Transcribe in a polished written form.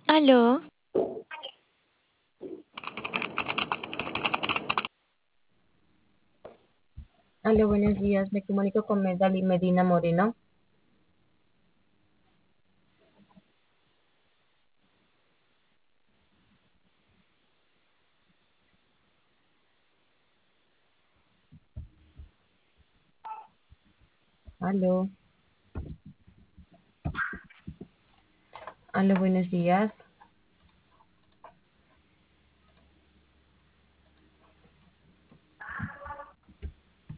Aló, Aló, buenos días. Me comunico con Medali Medina Moreno. Aló, aló, buenos días.